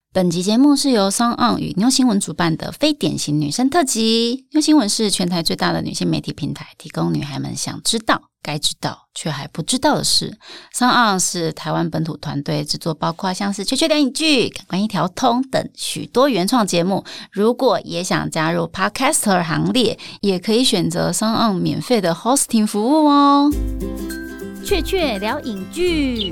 本集节目是由 SoundOn 与妞新闻主办的非典型女生特辑。妞新闻是全台最大的女性媒体平台，提供女孩们想知道、该知道却还不知道的事。SoundOn 是台湾本土团队制作，包括像是缺缺聊影剧、感官一条通等许多原创节目。如果也想加入 Podcaster 行列，也可以选择 SoundOn 免费的 hosting 服务哦。缺缺聊影剧，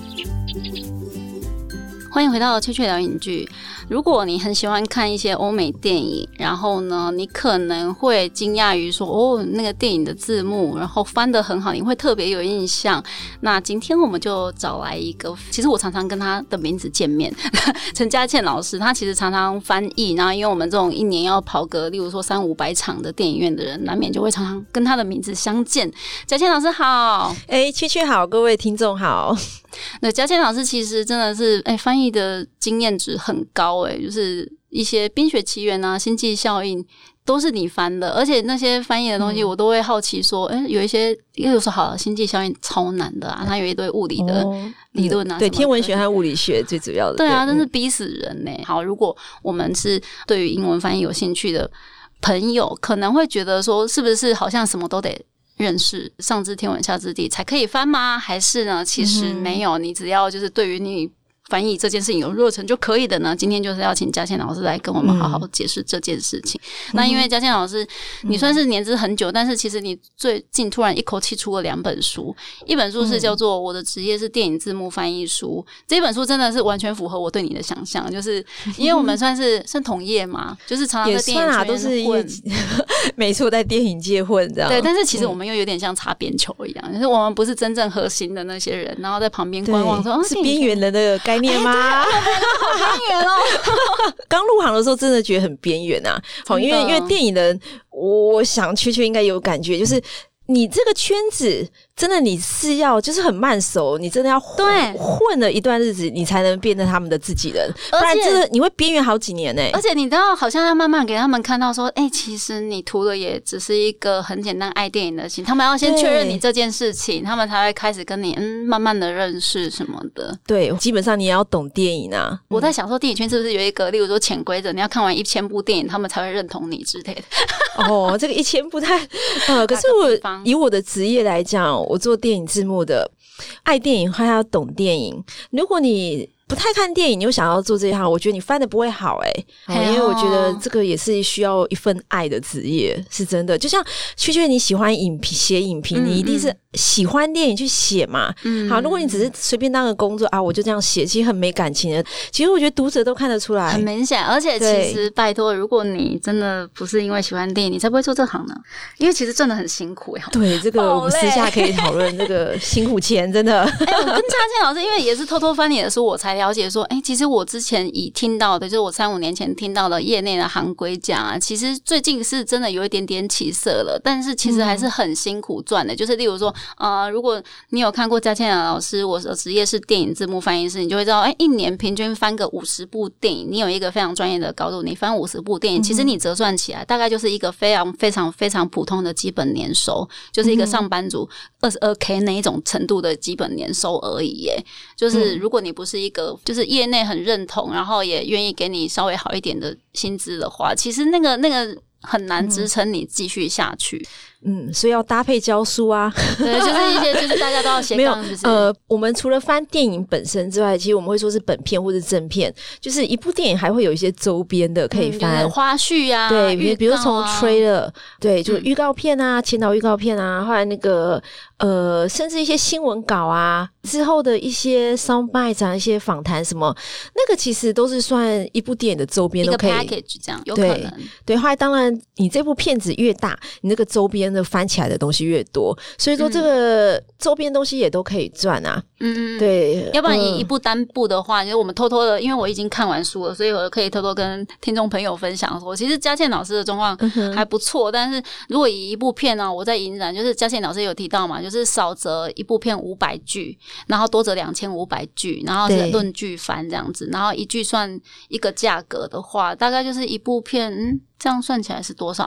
欢迎回到缺缺聊影剧。如果你很喜欢看一些欧美电影，然后呢，你可能会惊讶于说，哦，那个电影的字幕，然后翻得很好，你会特别有印象。那今天我们就找来一个，其实我常常跟他的名字见面，陈嘉倩老师，他其实常常翻译，然后因为我们这种一年要跑个，例如说300-500场的电影院的人，难免就会常常跟他的名字相见。嘉倩老师好。 缺缺好，各位听众好。 对，嘉倩老师其实真的是翻译的经验值很高就是一些《冰雪奇缘》啊、《星际效应》都是你翻的，而且那些翻译的东西我都会好奇说，有一些又说好了，《星际效应》超难的啊，它有一堆物理的理论啊， 对，天文学和物理学最主要的， 对啊，真是逼死人呢。好，如果我们是对于英文翻译有兴趣的朋友，可能会觉得说，是不是好像什么都得认识，上知天文下知地才可以翻吗？还是呢，其实没有，你只要就是对于你翻译这件事情有热忱就可以的呢？今天就是要请嘉倩老师来跟我们好好解释这件事情。那因为嘉倩老师你算是年资很久，但是其实你最近突然一口气出了2本书，一本书是叫做《我的职业是电影字幕翻译书》，这本书真的是完全符合我对你的想象，就是因为我们算同业嘛，就是常常在电影圈都是没错，在电影界混这样。 对，但是其实我们又有点像擦边球一样，就是我们不是真正核心的那些人，然后在旁边观望说， 是边缘人的概念吗？ 好边缘哦！ 刚入行的时候真的觉得很边缘啊。好，因为电影人，我想缺缺应该有感觉，就是你这个圈子真的你是要就是很慢熟，你真的要混了一段日子，你才能变成他们的自己人，不然真的你会边缘好几年欸。 而且你知道，好像要慢慢给他们看到说，其实你图的也只是一个很简单爱电影的心，他们要先确认你这件事情，他们才会开始跟你慢慢的认识什么的。 对，基本上你也要懂电影啊。 我在想说，电影圈是不是有一个，例如说潜规则，你要看完1000部电影，他们才会认同你之类的。 哦，这个1000部太可是我以我的职业来讲，我做电影字幕的，爱电影还要懂电影。如果你不太看电影，你又想要做这一行，我觉得你翻得不会好因为我觉得这个也是需要一份爱的职业，是真的。就像缺缺你喜欢写影评，你一定是喜欢电影去写嘛。好，如果你只是随便当个工作啊，我就这样写，其实很没感情的。其实我觉得读者都看得出来， 很明显。而且其实拜托，如果你真的不是因为喜欢电影，你才不会做这行呢。因为其实赚得很辛苦对，这个我们私下可以讨论这个辛苦钱，真的。 我跟嘉倩老师，因为也是偷偷翻你的书，我才了解说，其实我之前已听到的，就是我3-5年前听到的业内的行规讲啊，其实最近是真的有一点点起色了，但是其实还是很辛苦赚的。就是例如说，如果你有看过嘉倩老师，我的职业是电影字幕翻译师，你就会知道，一年平均翻个50部电影，你有一个非常专业的高度，你翻50部电影，其实你折算起来，大概就是一个非常非常非常普通的基本年收，就是一个上班族22K 那一种程度的基本年收而已耶。就是如果你不是一个就是业内很认同，然后也愿意给你稍微好一点的薪资的话，其实那个很难支撑你继续下去。 所以要搭配教书啊。 对，就是一些就是大家都要斜杠，是不是？ 我们除了翻电影本身之外，其实我们会说是本片或是正片，就是一部电影还会有一一些周边的可以翻， 花絮啊， 对，比如从 trailer， 对，就预告片啊，前导预告片啊，后来那个甚至一些新闻稿啊，之后的一些 soundbite 啊，一些访谈什么，那个其实都是算一部电影的周边，都可以一个 package 这样，有可能。 对，后来当然你这部片子越大，你那个周边的翻起来的东西越多，所以说这个周边东西也都可以赚啊。对， 要不然一部单部的话，就是我们偷偷的，因为我已经看完书了，所以我可以偷偷跟听众朋友分享说，其实嘉倩老师的状况还不错，但是如果以一部片呢，我在影展就是嘉倩老师有提到嘛，就是少则一部片500句，然后多则2500句，然后是论句翻这样子，然后一句算一个价格的话，大概就是一部片这样算起来是多少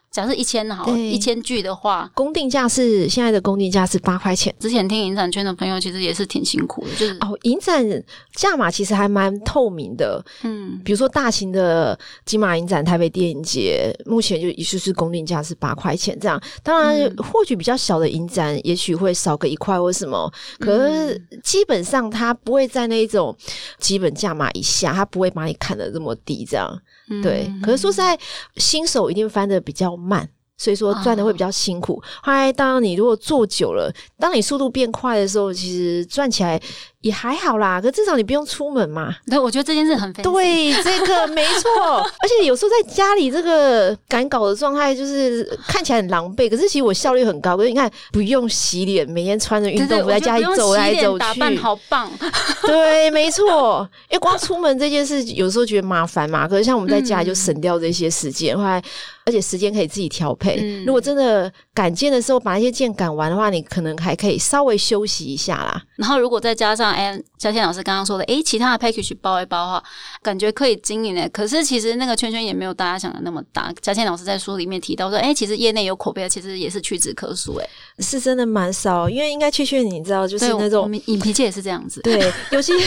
假设1000好了，1000句的话， 现在的公定价是8块钱。 之前听影展圈的朋友其实也是挺辛苦的，就是影展价码其实还蛮透明的，比如说大型的金马影展、台北电影节，目前就是公定价是8块钱这样。当然，或许比较小的影展，也许会少个1块或什么，可是基本上它不会在那种基本价码以下，它不会把你砍得这么低这样。对，可是说实在，新手一定翻得比较慢，所以说赚的会比较辛苦。后来当然你如果做久了，当你速度变快的时候，其实赚起来也还好啦，可至少你不用出门嘛。 对，我觉得这件事很 fancy。 对，这个没错。而且有时候在家里这个赶稿的状态就是看起来很狼狈，可是其实我效率很高。可是你看不用洗脸，每天穿着运动服在家里走来走去， 打扮好棒。 对，没错。因为光出门这件事有时候觉得麻烦嘛，可是像我们在家里就省掉这些时间，后来而且时间可以自己调配。如果真的赶件的时候把那些件赶完的话，你可能还可以稍微休息一下啦。 然后如果再加上嘉倩老师刚刚说的其他的 package 包一包的话，感觉可以经营的。可是其实那个圈圈也没有大家想的那么大。嘉倩老师在书里面提到说其实业内有口碑的其实也是屈指可数。 是真的蛮少，因为应该确你知道就是那种影评界也是这样子。 对，有些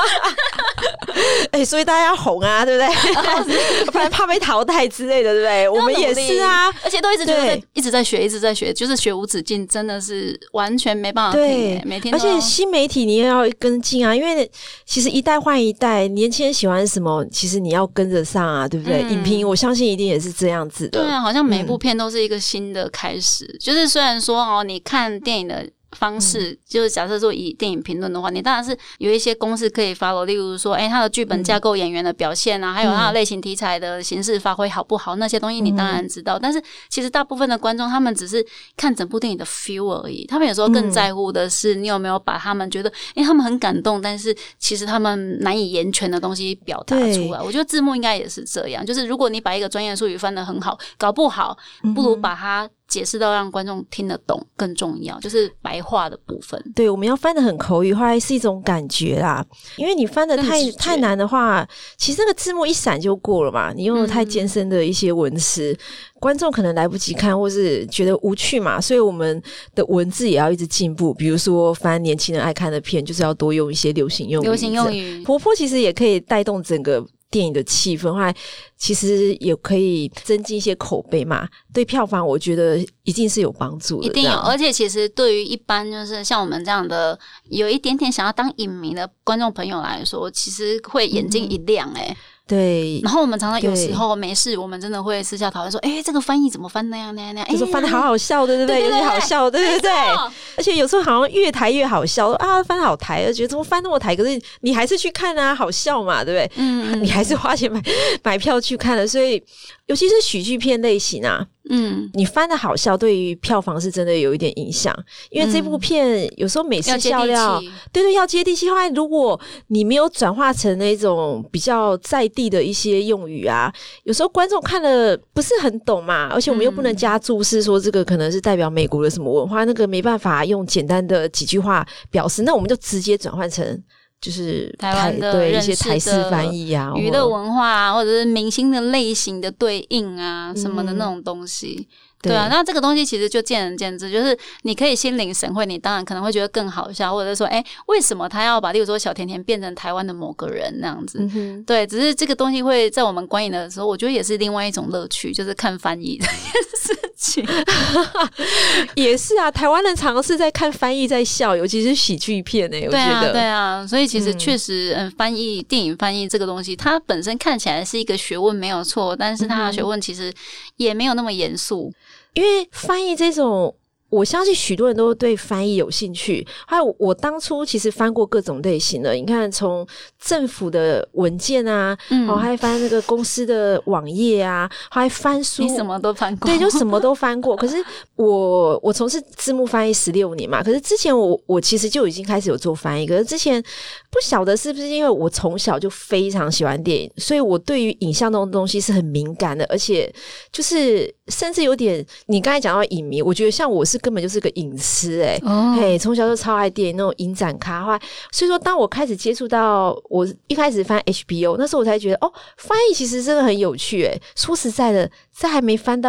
所以大家要红啊，对不对？不然怕被淘汰之类的，对不对？我们也是啊， 而且都一直觉得一直在学，就是学无止境，真的是完全没办法停。每天都， 而且新媒体你也要跟进啊，因为其实一代换一代，年轻人喜欢什么，其实你要跟着上啊，对不对？影评我相信一定也是这样子的。 对啊，好像每部片都是一个新的开始。就是虽然说你看电影的方式，就是假设说以电影评论的话，你当然是有一些公式可以 follow， 例如说它的剧本架构、演员的表现啊，还有它的类型题材的形式发挥好不好，那些东西你当然知道。但是其实大部分的观众他们只是看整部电影的 feel 而已，他们有时候更在乎的是你有没有把他们觉得他们很感动，但是其实他们难以言传的东西表达出来。我觉得字幕应该也是这样，就是如果你把一个专业术语翻得很好，搞不好不如把它解释到让观众听得懂更重要，就是白话的部分。 对，我们要翻得很口语化是一种感觉啦，因为你翻得太难的话，其实那个字幕一闪就过了嘛，你用了太艰深的一些文词，观众可能来不及看，或是觉得无趣嘛，所以我们的文字也要一直进步。比如说翻年轻人爱看的片，就是要多用一些流行用语。活泼其实也可以带动整个电影的气氛，还其实也可以增进一些口碑嘛，对票房我觉得一定是有帮助的， 一定有。而且其实对于一般就是像我们这样的有一点点想要当影迷的观众朋友来说，其实会眼睛一亮对， 然后我们常常有时候没事，我们真的会私下讨论说，这个翻译怎么翻那样， 就是翻得好好笑的，对不对？有些好笑，对不对？而且有时候好像越台越好笑啊，翻好台，觉得怎么翻那么台？可是你还是去看啊，好笑嘛，对不对？你还是花钱买票去看了，所以尤其是喜剧片类型啊。你翻的好笑对于票房是真的有一点影响，因为这部片有时候美式笑料对要接地气。后来如果你没有转化成那种比较在地的一些用语啊，有时候观众看了不是很懂嘛，而且我们又不能加注释说这个可能是代表美国的什么文化，那个没办法用简单的几句话表示，那我们就直接转换成就是台湾的对一些台式翻译啊， 娱乐文化啊，或者是明星的类型的对应啊什么的那种东西。对啊，那这个东西其实就见仁见智，就是你可以心领神会，你当然可能会觉得更好笑，或者说为什么他要把例如说小甜甜变成台湾的某个人那样子。对，只是这个东西会在我们观影的时候，我觉得也是另外一种乐趣，就是看翻译这件事情。 也是啊，台湾人常常是在看翻译在笑，尤其是喜剧片我觉得对啊，所以其实确实翻译电影翻译这个东西，它本身看起来是一个学问没有错，但是它的学问其实也没有那么严肃。 因为翻译这种，我相信许多人都对翻译有兴趣。还有我当初其实翻过各种类型的，你看从政府的文件啊，还翻那个公司的网页啊，还翻书， 你什么都翻过。 对，就什么都翻过。可是我从事字幕翻译16年嘛，可是之前我其实就已经开始有做翻译，可是之前不晓得是不是因为我从小就非常喜欢电影，所以我对于影像的东西是很敏感的，而且就是甚至有点你刚才讲到影迷，我觉得像我是根本就是个影痴从小就超爱电影那种影展咖，所以说当我开始接触到我一开始翻 HBO 那时候我才觉得翻译其实真的很有趣说实在的，在还没翻到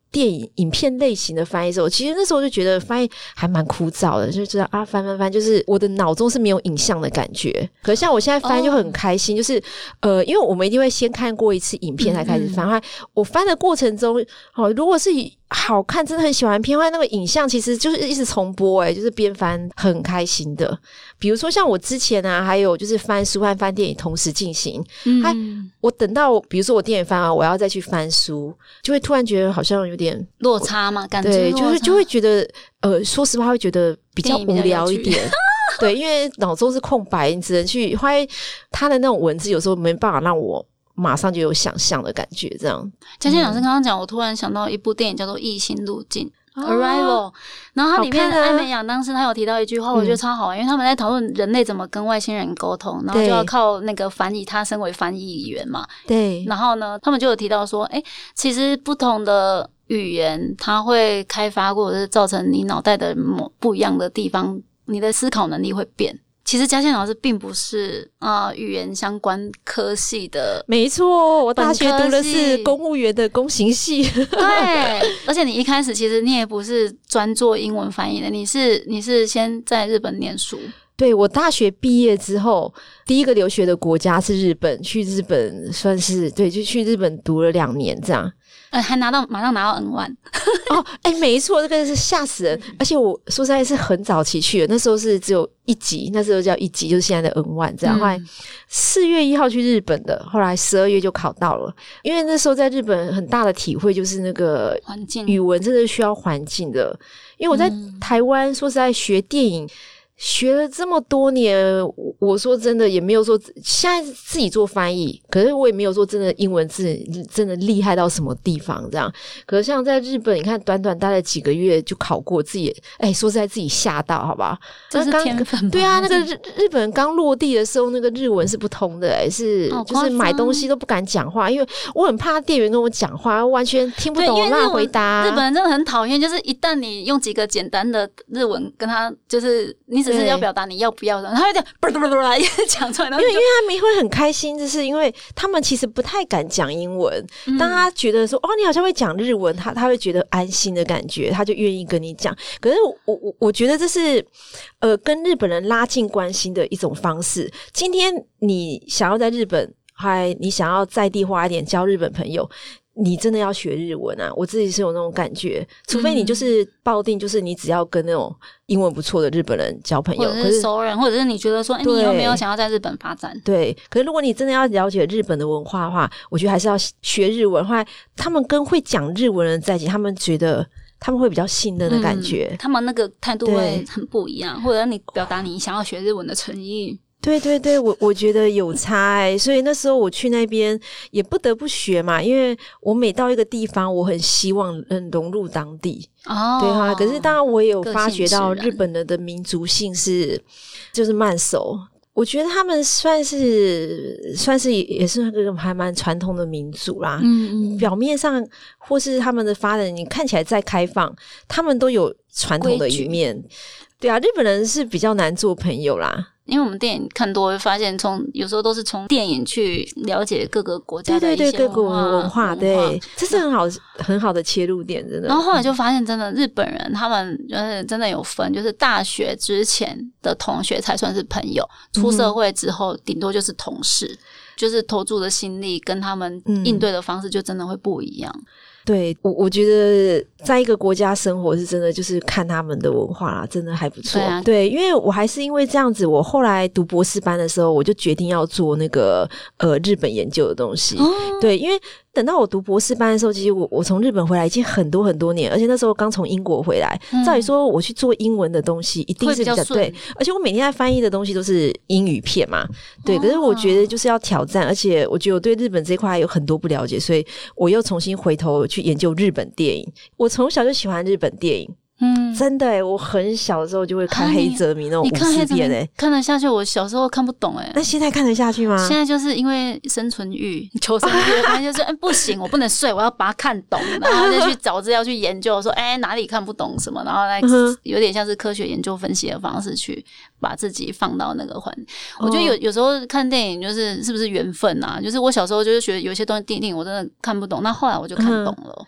电影影片类型的翻译的时候，其实那时候就觉得翻译还蛮枯燥的，就知道啊翻，就是我的脑中是没有影像的感觉。可是像我现在翻就很开心，就是因为我们一定会先看过一次影片才开始翻，我翻的过程中，如果是好看，真的很喜欢片外那个影像，其实就是一直重播，就是边翻很开心的。比如说像我之前啊，还有就是翻书和翻电影同时进行，我等到比如说我电影翻完，我要再去翻书，就会突然觉得好像有点落差嘛，感觉对，就会觉得说实话会觉得比较无聊一点。对，因为脑中是空白，你只能去花他的那种文字，有时候没办法让我马上就有想象的感觉。这样， 嘉倩老师刚刚讲，我突然想到一部电影叫做《异星路径》。Arrival， 然后它里面的艾美奖当时他有提到一句话，我觉得超好玩，因为他们在讨论人类怎么跟外星人沟通，然后就要靠那个翻译，他身为翻译员嘛， 对。 然后呢，他们就有提到说，其实不同的语言，它会开发或者是造成你脑袋的不一样的地方，你的思考能力会变。其实嘉倩老师并不是语言相关科系的， 没错，我大学读的是公务员的公行系。 对，而且你一开始其实你也不是专做英文翻译的，你是先在日本念书。 对，我大学毕业之后，第一个留学的国家是日本，去日本算是对，就去日本读了2年这样。 还马上拿到 N1 没错，这个是吓死人。而且我说实在是很早期去的，那时候是只有1级，那时候叫1级，就是现在的 N1 这样。后来4月1号去日本的，后来12月就考到了。因为那时候在日本很大的体会就是那个环境， 语文真的需要环境的。因为我在台湾说实在学电影学了这么多年，我说真的也没有说现在自己做翻译，可是我也没有说真的英文字真的厉害到什么地方这样。可是像在日本，你看短短待了几个月就考过，自己说实在自己吓到，好吧？ 这是天分吧？ 对啊，那个日本人刚落地的时候，那个日文是不通的，是就是买东西都不敢讲话，因为我很怕店员跟我讲话，完全听不懂我乱回答。 日本人真的很讨厌，就是一旦你用几个简单的日文跟他，就是你只是要表达你要不要的，他会这样讲出来，因为他们会很开心，就是因为他们其实不太敢讲英文。当他觉得说你好像会讲日文，他会觉得安心的感觉，他就愿意跟你讲。可是我觉得这是跟日本人拉近关系的一种方式。今天你想要在日本，你想要在地化一点交日本朋友，你真的要学日文啊！我自己是有那种感觉，除非你就是抱定，就是你只要跟那种英文不错的日本人交朋友， 或者是熟人，或者是你觉得说，你有没有想要在日本发展？ 对。可是如果你真的要了解日本的文化的话，我觉得还是要学日文。后来他们跟会讲日文的人在一起，他们觉得他们会比较信任的感觉， 他们那个态度会很不一样，或者你表达你想要学日文的诚意。 对对对，我觉得有差所以那时候我去那边也不得不学嘛，因为我每到一个地方，我很希望融入当地。对哈。可是当然我也有发觉到日本人的民族性就是慢熟。我觉得他们算是也是那个还蛮传统的民族啦。表面上或是他们的发展，你看起来再开放，他们都有传统的一面。对啊，日本人是比较难做朋友啦。 因为我们电影看多会发现，有时候都是从电影去了解各个国家的一些各国文化，对，这是很好的切入点，真的。 然后后来就发现，真的日本人他们就是真的有分，就是大学之前的同学才算是朋友，出社会之后顶多就是同事，就是投注的心力跟他们应对的方式就真的会不一样。 对，我觉得在一个国家生活是真的就是看他们的文化啦，真的还不错。对，因为我还是因为这样子，我后来读博士班的时候，我就决定要做那个日本研究的东西。对，因为等到我读博士班的时候，其实我从日本回来已经很多很多年，而且那时候刚从英国回来。照理说我去做英文的东西一定是比较对，而且我每天在翻译的东西都是英语片嘛。对，可是我觉得就是要挑战，而且我觉得我对日本这一块有很多不了解，所以我又重新回头去研究日本电影。我从小就喜欢日本电影。真的我很小的时候就会看黑泽明那种50片看得下去。我小时候看不懂那现在看得下去吗？ 现在就是因为生存欲、求生欲，反正就是不行，我不能睡，我要把它看懂，然后再去找资料去研究，说哪里看不懂什么，然后来有点像是科学研究分析的方式去把自己放到那个环境。我觉得有时候看电影是不是缘分啊？就是我小时候就是觉得有些东西电影我真的看不懂，那后来我就看懂了。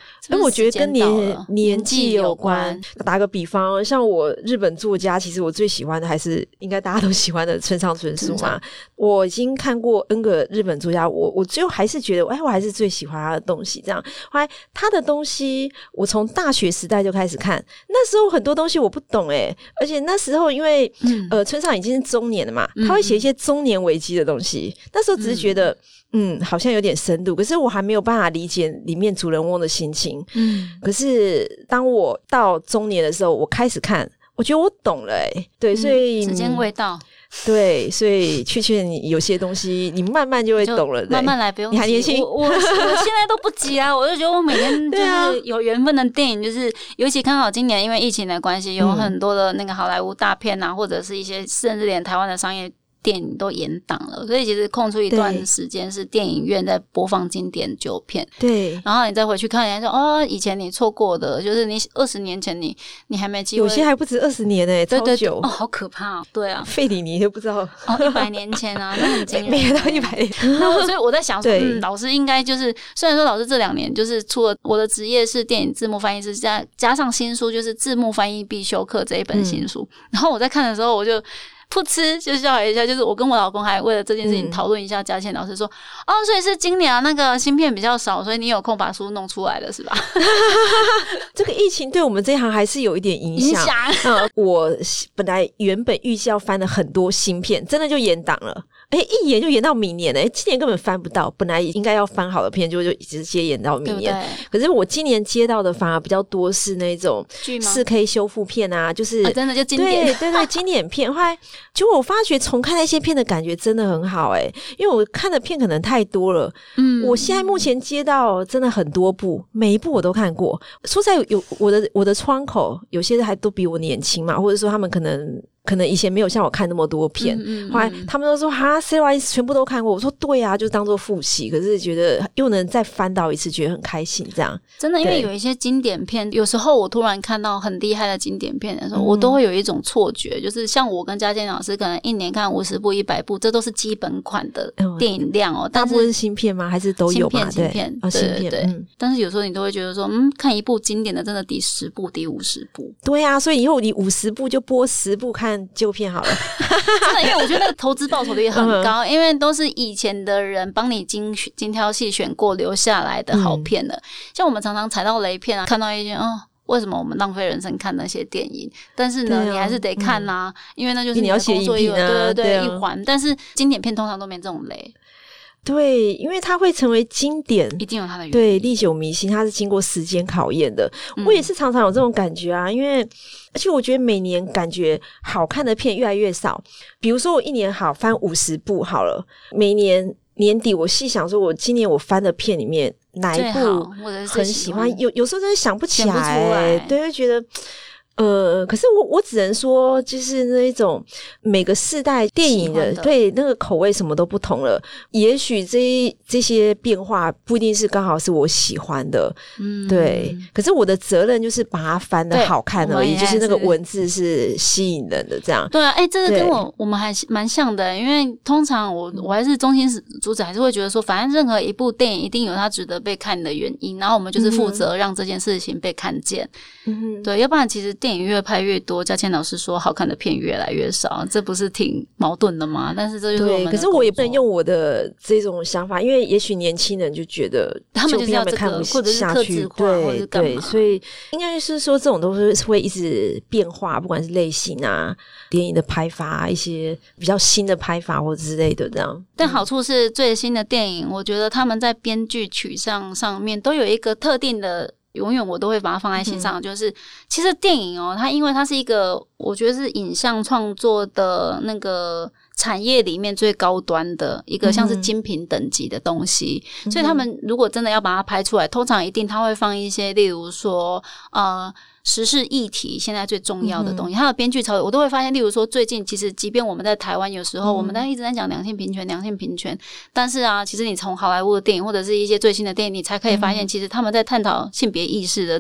我觉得跟年纪有关。打个比方，像我日本作家，其实我最喜欢的还是应该大家都喜欢的村上春树嘛。我已经看过 N 个日本作家，我最后还是觉得我还是最喜欢他的东西。这样，后来他的东西我从大学时代就开始看，那时候很多东西我不懂而且那时候因为村上已经是中年了嘛，他会写一些中年危机的东西，那时候只是觉得好像有点深度，可是我还没有办法理解里面主人翁的心情。可是当我到中年的时候，我开始看，我觉得我懂了对，所以时间未到。 对，所以确你有些东西你慢慢就会懂了， 慢慢来，不用急。 你还年轻， 我现在都不急啊！我就觉得我每天就是有缘分的电影，就是尤其刚好今年因为疫情的关系，有很多的那个好莱坞大片啊，或者是一些甚至连台湾的商业电影都延档了，所以其实空出一段时间是电影院在播放经典旧片。 对， 然后你再回去看，人家说以前你错过的，就是你20年前你还没机会， 有些还不止20年超久好可怕对啊， 费里尼都不知道 100年前啊，那很惊人， 没到100年。 所以我在想说，老师应该就是虽然说老师这2年就是除了我的职业是电影字幕翻译师，加上新书就是字幕翻译必修课这一本新书，然后我在看的时候我就噗嗤就笑了一下，就是我跟我老公还为了这件事情讨论一下，嘉倩老师说所以是今年那个芯片比较少，所以你有空把书弄出来了是吧？ 这个疫情对我们这一行还是有一点影响。我原本预计要翻的很多芯片真的就延档了，一延就延到明年今年根本翻不到，本来应该要翻好的片就直接延到明年，对对。可是我今年接到的反而比较多是那种 4K 修复片啊，就是真的就经典， 对经典片。后来结果我发觉重看那些片的感觉真的很好因为我看的片可能太多了。我现在目前接到真的很多部，每一部我都看过。说实在有我的窗口有些还都比我年轻嘛，或者说他们可能以前没有像我看那么多片，后来他们都说CY 全部都看过。我说对啊，就当做复习，可是觉得又能再翻到一次，觉得很开心。这样真的，因为有一些经典片，有时候我突然看到很厉害的经典片的时候，我都会有一种错觉，就是像我跟嘉健老师可能一年看50部100部，这都是基本款的电影量大部分是新片吗？还是都有嘛？ 新片对。但是有时候你都会觉得说看一部经典的真的抵10部抵50部。 对啊，所以以后你50部就播10部看旧片好了。 真的，因为我觉得那个投资报酬率很高，因为都是以前的人帮你精挑细选过留下来的好片了。像我们常常踩到雷片啊，看到一些为什么我们浪费人生看那些电影？但是呢，你还是得看啊，因为那就是你要写影评啊， 对一环。但是经典片通常都没这种雷。 对，因为它会成为经典， 一定有它的原因。 对，历久弥新，它是经过时间考验的。我也是常常有这种感觉啊，因为而且我觉得每年感觉好看的片越来越少。比如说我一年好翻50部好了，每年年底我细想说，我今年我翻的片里面哪一部很喜欢，有时候真的想不起来，对，会觉得。可是我只能说，就是那一种每个世代电影的对那个口味什么都不同了。也许这些变化不一定是刚好是我喜欢的，对。可是我的责任就是把它翻得好看而已，就是那个文字是吸引人的这样。 对啊，这个跟我们还蛮像的，因为通常我还是中心主旨，还是会觉得说，反正任何一部电影一定有它值得被看的原因，然后我们就是负责让这件事情被看见。对，要不然其实电影越拍越多，嘉倩老师说好看的片越来越少，这不是挺矛盾的吗？但是这就是我们的工作。 可是我也不能用我的这种想法，因为也许年轻人就觉得他们就是要这个，或者是客制化，或者是干嘛？ 对，所以应该是说这种都是会一直变化，不管是类型啊、电影的拍法、一些比较新的拍法或之类的这样。 但好处是最新的电影，我觉得他们在编剧取向上面都有一个特定的。永远我都会把它放在心上，就是其实电影它因为它是一个我觉得是影像创作的那个产业里面最高端的一个像是精品等级的东西，所以他们如果真的要把它拍出来，通常一定他会放一些例如说时事议题现在最重要的东西，它的编剧潮流我都会发现。例如说最近其实即便我们在台湾有时候我们一直在讲两性平权，但是其实你从好莱坞的电影或者是一些最新的电影，你才可以发现其实他们在探讨性别意识的这个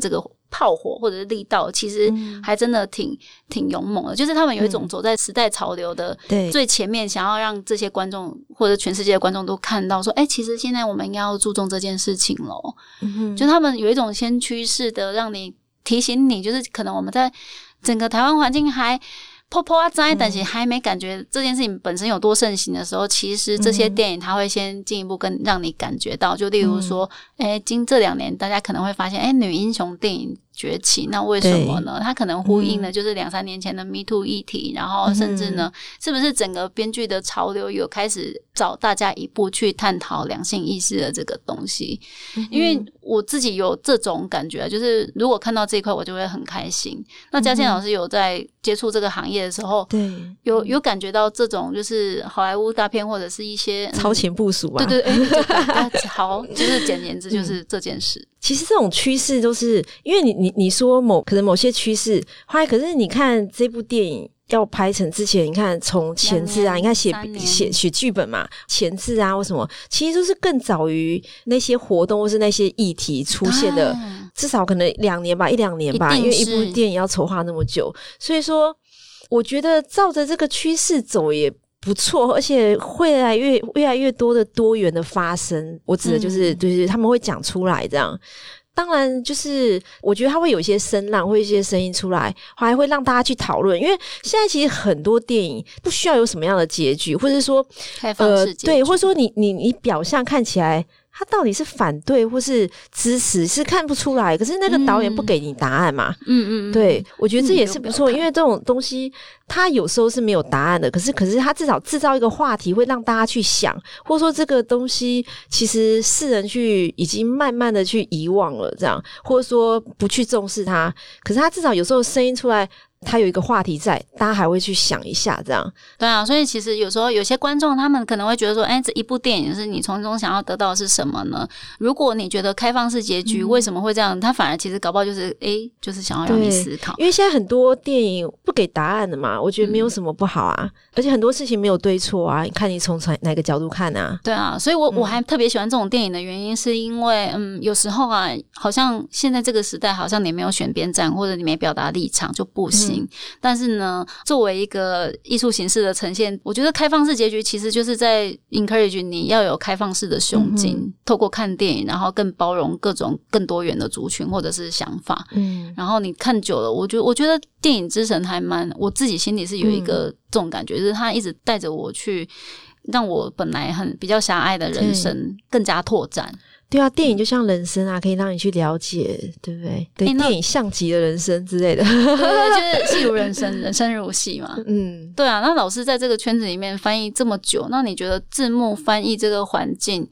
炮火或者是力道，其实还真的挺勇猛的，就是他们有一种走在时代潮流的最前面，想要让这些观众或者全世界的观众都看到说其实现在我们应该要注重这件事情咯。就他们有一种先驱式的让你提醒你，就是可能我们在整个台湾环境还破破啊灾，但是还没感觉这件事情本身有多盛行的时候，其实这些电影它会先进一步让你感觉到，就例如说经这2年大家可能会发现女英雄电影崛起，那为什么呢？它可能呼应的就是2-3年前的 Me Too 议题，然后甚至呢是不是整个编剧的潮流有开始找大家一步去探讨两性意识的这个东西。因为我自己有这种感觉，就是如果看到这一块我就会很开心。那嘉倩老师有在接触这个行业的时候，对，有感觉到这种就是好莱坞大片或者是一些超前部署啊， 对好，就是简言之就是这件事。 其实这种趋势都是因为你说可能某些趋势，可是你看这部电影要拍成之前，你看从前置啊，你看写剧本嘛，前置啊或什么，其实都是更早于那些活动或是那些议题出现的，至少可能2年吧1-2年吧，因为一部电影要筹划那么久，所以说我觉得照着这个趋势走也不错，而且会越来越多的多元的发生，我指的就是对他们会讲出来这样。当然就是我觉得它会有一些声浪，会有一些声音出来，还会让大家去讨论，因为现在其实很多电影不需要有什么样的结局，或者是说开放式结局， 对，或者说你表象看起来他到底是反对或是支持是看不出来，可是那个导演不给你答案嘛，对，我觉得这也是不错，因为这种东西他有时候是没有答案的，可是他至少制造一个话题会让大家去想，或者说这个东西其实世人已经慢慢的去遗忘了这样，或者说不去重视它，可是他至少有时候声音出来，他有一个话题在，大家还会去想一下这样。 对啊，所以其实有时候有些观众他们可能会觉得说这一部电影是你从中想要得到的是什么呢？如果你觉得开放式结局为什么会这样，他反而其实搞不好就是就是想要让你思考。 因为现在很多电影不给答案的嘛，我觉得没有什么不好啊，而且很多事情没有对错啊，你看你从哪个角度看啊。 对啊，所以我还特别喜欢这种电影的原因是因为有时候啊，好像现在这个时代好像你没有选边站或者你没表达立场就不行，但是呢作为一个艺术形式的呈现，我觉得开放式结局其实就是在 encourage 你要有开放式的胸襟，透过看电影然后更包容各种更多元的族群或者是想法，然后你看久了我觉得电影之神还蛮，我自己心里是有一个这种感觉，就是他一直带着我去让我本来比较狭隘的人生更加拓展。 对啊，电影就像人生啊，可以让你去了解，对不对？对，电影像极了人生之类的， 对，就是戏如人生，人生如戏嘛。对啊。那老师在这个圈子里面翻译这么久，那你觉得字幕翻译这个环境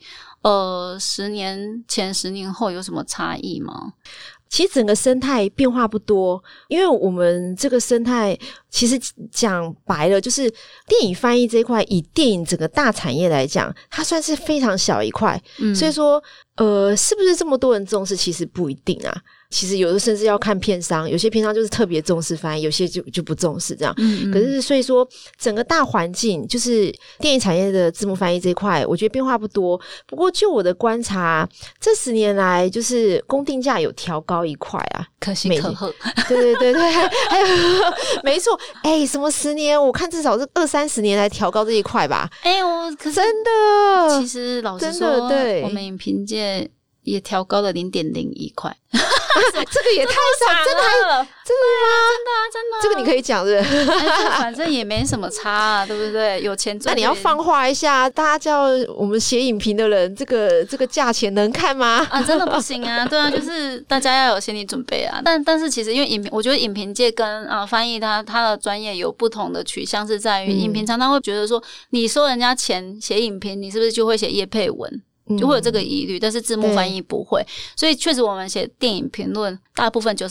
，10年前、10年后有什么差异吗？ 其实整个生态变化不多，因为我们这个生态其实讲白了就是电影翻译这一块，以电影整个大产业来讲，它算是非常小一块，所以说是不是这么多人重视其实不一定啊。其实有的甚至要看片商，有些片商就是特别重视翻译，有些就不重视这样。可是所以说整个大环境就是电影产业的字幕翻译这一块，我觉得变化不多。不过就我的观察，这10年来就是公定价有调高一块啊， 可喜可贺。 对，还有没错，什么10年，我看至少是20-30年来调高这一块吧。 可是真的， 其实老实说，对，我们影评界也调高了0.01块。 这个也太少，真的吗？ 真的， 这个你可以讲的， 反正也没什么差啊，对不对？有钱赚。 那你要放话一下，大家叫我们写影评的人，这个价钱能看吗？ 真的不行啊！对啊，就是大家要有心理准备啊。但是其实因为我觉得影评界跟翻译它的专业有不同的取向，是在于影评常常会觉得说，你收人家钱写影评，你是不是就会写业配文？就会有这个疑虑，但是字幕翻译不会，所以确实我们写电影评论，大部分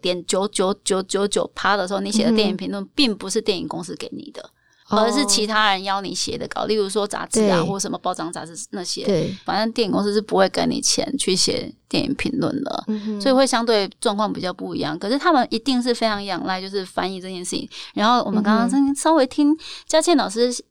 99.99999%的时候，你写的电影评论并不是电影公司给你的，而是其他人邀你写的稿，例如说杂志啊，或什么报章杂志那些，反正电影公司是不会给你钱去写电影评论的，所以会相对状况比较不一样。可是他们一定是非常仰赖就是翻译这件事情。然后我们刚刚稍微听嘉倩老师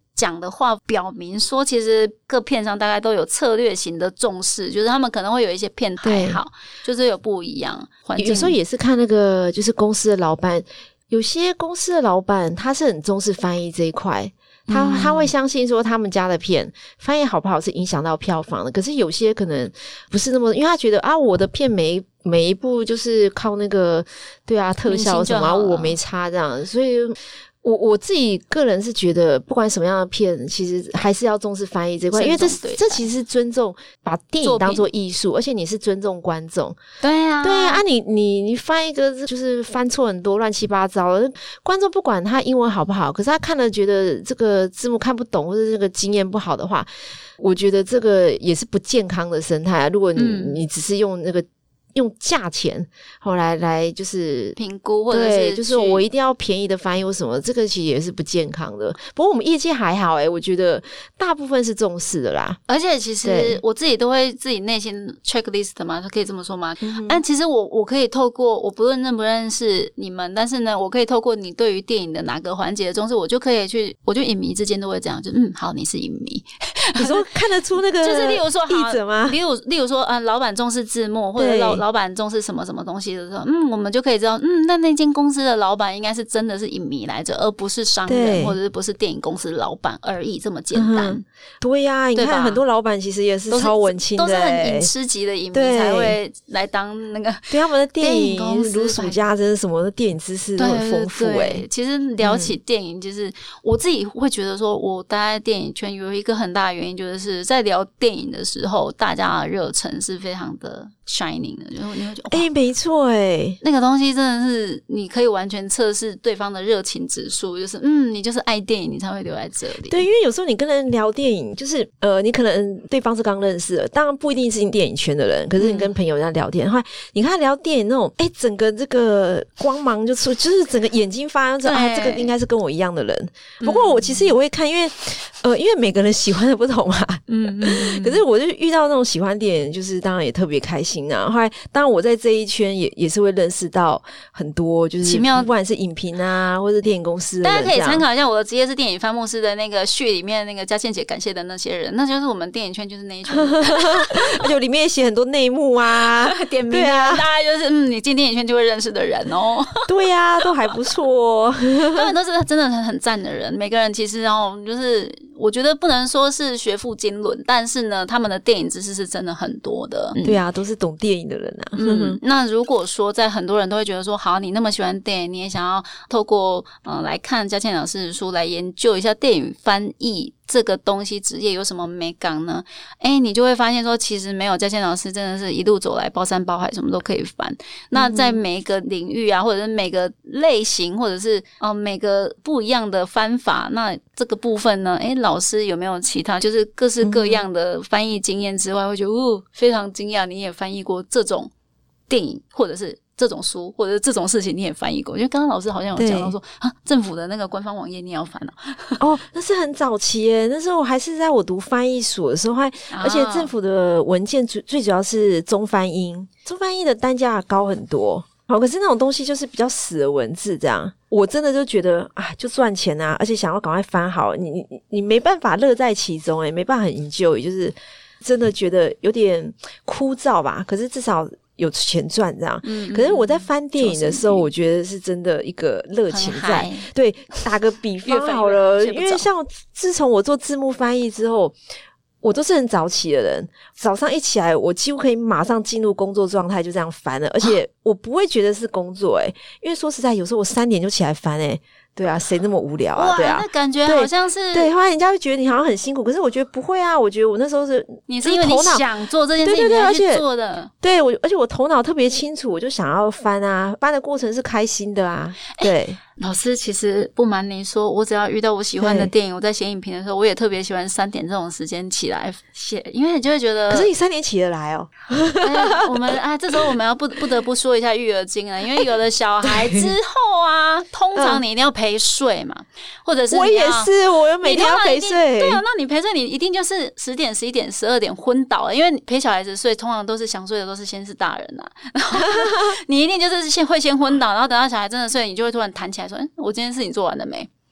讲的话表明说，其实各片商大概都有策略型的重视，就是他们可能会有一些片台好，就是有不一样环境。 有时候也是看那个就是公司的老板，有些公司的老板他是很重视翻译这一块，他会相信说他们家的片翻译好不好是影响到票房的，可是有些可能不是那么，因为他觉得啊，我的片每一部就是靠那个对啊特效什么我没差这样，所以我自己个人是觉得不管什么样的片其实还是要重视翻译这块，因为这其实是尊重，把电影当作艺术，而且你是尊重观众。 对啊你翻一个就是翻错很多乱七八糟的，观众不管他英文好不好，可是他看了觉得这个字幕看不懂或者这个经验不好的话，我觉得这个也是不健康的生态啊。如果你只是用那个用价钱后来就是评估，或者是对，就是我一定要便宜的翻译或什么，这个其实也是不健康的。不过我们业界还好我觉得大部分是重视的啦。 而且其实我自己都会自己内心 checklist 嘛，可以这么说吗？但其实我可以透过，我不论认不认识你们，但是呢，我可以透过你对于电影的哪个环节的重视，我就可以去，我就影迷之间都会这样，就好，你是影迷。 你说看得出那个就是例如说译者吗？ 例如说老板重视字幕，或者老板重视什么什么东西的时候，我们就可以知道，那间公司的老板应该是真的是影迷来着，而不是商人，或者是不是电影公司老板而已，这么简单。 对呀，你看很多老板其实也是超文青的， 都是很影痴级的影迷才会来当那个。 对，他们的电影如数家珍，什么的电影知识都很丰富。 对，其实聊起电影，就是我自己会觉得说，我待在电影圈有一个很大的原因，就是在聊电影的时候，大家的热忱是非常的 shining 的，然后你会觉得没错那个东西真的是你可以完全测试对方的热情指数，就是你就是爱电影，你才会留在这里。 对，因为有时候你跟人聊电影，就是你可能对方是刚认识的，当然不一定是你电影圈的人，可是你跟朋友这样聊天的话，你看聊电影那种整个这个光芒就出，就是整个眼睛发亮，这个应该是跟我一样的人。不过我其实也会看，因为每个人喜欢的不同嘛。可是我就遇到那种喜欢电影，就是当然也特别开心啊。后来当然我在这一圈也是会认识到很多就是奇妙，不管是影评啊或者电影公司的人， 大家可以参考一下我的职业是电影翻幕师的那个序里面那个嘉倩姐感谢的那些人，那就是我们电影圈就是那一群而且里面也写很多内幕啊点名大概就是你进电影圈就会认识的人哦。 对啊，都还不错他们都是真的很赞的人，每个人其实就是我觉得不能说是学富经纶，但是呢他们的电影知识是真的很多的。 对啊，都是懂电影的人啊。 那如果说在很多人都会觉得说，好，你那么喜欢电影，你也想要透过来看嘉倩老师的书来研究一下电影翻译这个东西职业有什么美感呢？你就会发现说，其实没有嘉倩老师真的是一路走来包山包海，什么都可以翻。那在每一个领域啊，或者是每个类型，或者是每个不一样的翻法，那这个部分呢，老师有没有其他就是各式各样的翻译经验之外，会觉得非常惊讶，你也翻译过这种电影，或者是这种书，或者是这种事情你也翻译过。因为刚刚老师好像有讲到说政府的那个官方网页你也要翻那是很早期耶，那时候我还是在我读翻译所的时候，而且政府的文件最主要是中翻英的单价高很多。可是那种东西就是比较死的文字，这样我真的就觉得就赚钱啊，而且想要赶快翻好，你没办法乐在其中没办法很enjoy，就是真的觉得有点枯燥吧。可是至少有钱赚这样。可是我在翻电影的时候，我觉得是真的一个热情在。对，打个比方好了，因为像自从我做字幕翻译之后，我都是很早起的人，早上一起来我几乎可以马上进入工作状态，就这样翻了，而且我不会觉得是工作因为说实在有时候我3点就起来翻对啊，谁那么无聊啊？对啊， 那感觉好像是对，后来人家会觉得你好像很辛苦，可是我觉得不会啊。我觉得我那时候你是因为你想做这件事情才去做的， 对，而且我头脑特别清楚，我就想要翻啊，翻的过程是开心的啊。对， 老师其实不瞒您说，我只要遇到我喜欢的电影，我在写影评的时候，我也特别喜欢3点这种时间起来写，因为你就会觉得， 可是你3点起得来哦。 我们这时候我们要不得不说一下育儿经了，因为有了小孩之后啊，通常你一定要陪睡嘛，或者是我也是，我每天要陪睡。 对啊，那你陪睡你一定就是10点、11点、12点昏倒了，因为你陪小孩子睡，通常都是想睡的都是先是大人啊，然后你一定就是会先昏倒，然后等到小孩真的睡，你就会突然弹起来说，我今天事情做完了没？